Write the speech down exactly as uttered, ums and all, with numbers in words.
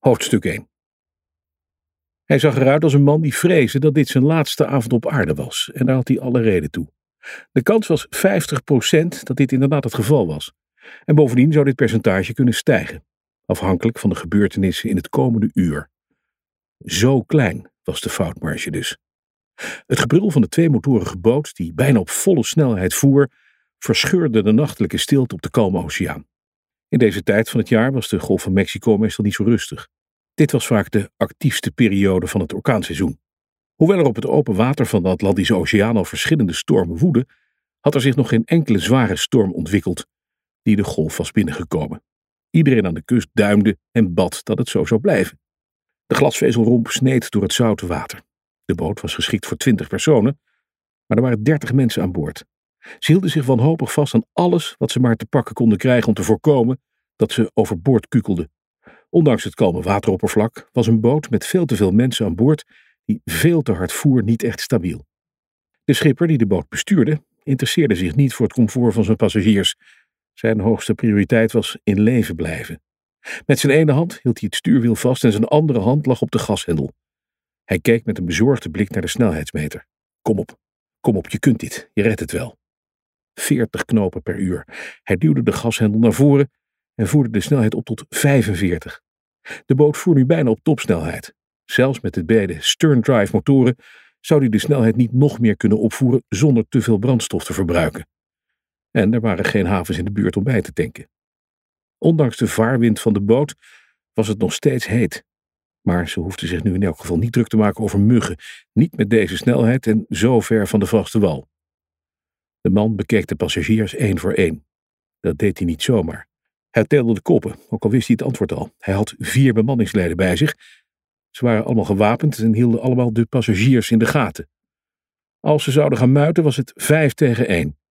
Hoofdstuk één. Hij zag eruit als een man die vreesde dat dit zijn laatste avond op aarde was, en daar had hij alle reden toe. De kans was vijftig procent dat dit inderdaad het geval was. En bovendien zou dit percentage kunnen stijgen, afhankelijk van de gebeurtenissen in het komende uur. Zo klein was de foutmarge dus. Het gebrul van de tweemotorige boot, die bijna op volle snelheid voer, verscheurde de nachtelijke stilte op de kalme oceaan. In deze tijd van het jaar was de Golf van Mexico meestal niet zo rustig. Dit was vaak de actiefste periode van het orkaanseizoen. Hoewel er op het open water van de Atlantische Oceaan al verschillende stormen woedden, had er zich nog geen enkele zware storm ontwikkeld die de golf was binnengekomen. Iedereen aan de kust duimde en bad dat het zo zou blijven. De glasvezelromp sneed door het zoute water. De boot was geschikt voor twintig personen, maar er waren dertig mensen aan boord. Ze hielden zich wanhopig vast aan alles wat ze maar te pakken konden krijgen om te voorkomen dat ze overboord kukelden. Ondanks het kalme wateroppervlak was een boot met veel te veel mensen aan boord die veel te hard voer niet echt stabiel. De schipper die de boot bestuurde interesseerde zich niet voor het comfort van zijn passagiers. Zijn hoogste prioriteit was in leven blijven. Met zijn ene hand hield hij het stuurwiel vast en zijn andere hand lag op de gashendel. Hij keek met een bezorgde blik naar de snelheidsmeter. Kom op, kom op, je kunt dit, je redt het wel. veertig knopen per uur. Hij duwde de gashendel naar voren en voerde de snelheid op tot vijfenveertig. De boot voer nu bijna op topsnelheid. Zelfs met de beide sterndrive motoren zou hij de snelheid niet nog meer kunnen opvoeren zonder te veel brandstof te verbruiken. En er waren geen havens in de buurt om bij te tanken. Ondanks de vaarwind van de boot was het nog steeds heet. Maar ze hoefden zich nu in elk geval niet druk te maken over muggen, niet met deze snelheid en zo ver van de vaste wal. De man bekeek de passagiers één voor één. Dat deed hij niet zomaar. Hij telde de koppen, ook al wist hij het antwoord al. Hij had vier bemanningsleden bij zich. Ze waren allemaal gewapend en hielden allemaal de passagiers in de gaten. Als ze zouden gaan muiten was het vijf tegen één.